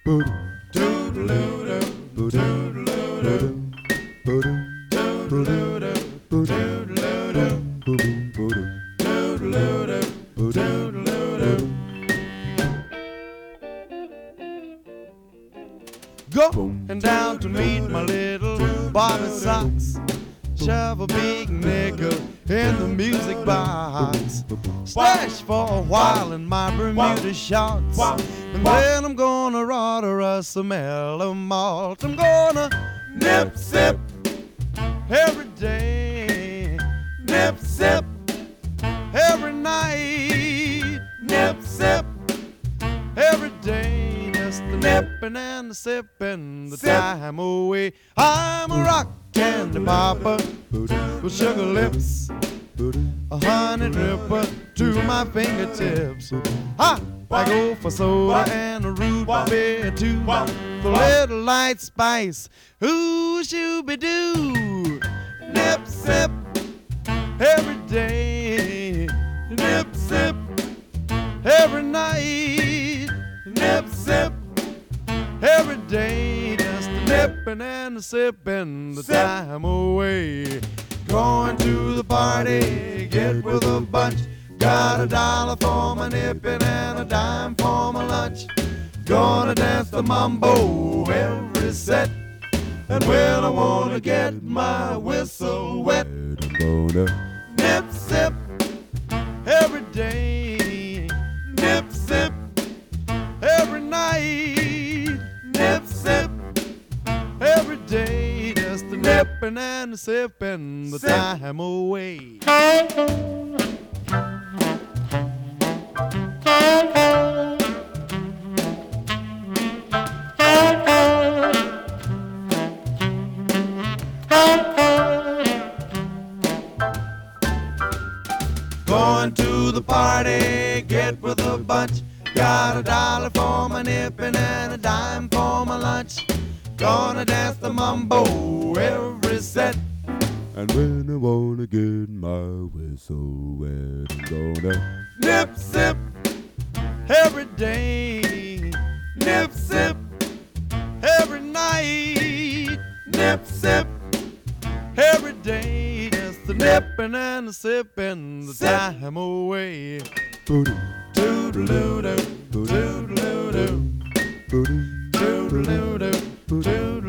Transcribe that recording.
Going down to meet my little Bobby Sox. Shove a big nickel in the music box. Stash for a while in my Bermuda shorts. And then I'm gonna order us a mellow malt. I'm gonna nip sip every day. Nip sip every night. Nip sip every day. Just the nipping and the sipping the time away. I'm a rock candy popper with sugar lips, a honey dripper to my fingertips. I go for soda and a root beer too, for a little light spice. Ooh, shooby-doo. Nip sip every day. Nip sip every night. Nip sip every day. Just a nipping and a sipping the time away. Going to the party, get with a bunch. Got $1 for my nipping and a dime for my lunch. Gonna dance the mambo every set. And when I wanna get my whistle wet, I'm gonna nip sip every day. Nip sip every night. Nip sip every day. Just a nipping and a sipping the time away. Going to the party, get with a bunch. Got $1 for my nipping and a dime for my lunch. Gonna dance the mambo every set. And when I wanna get my whistle wet, I'm gonna nip sip every day. Nip sip every night. Nip sip every day. Just the nipping and the sipping the time away. Toodaloo-doo, toodaloo-doo, toodaloo-doo, toodaloo-doo.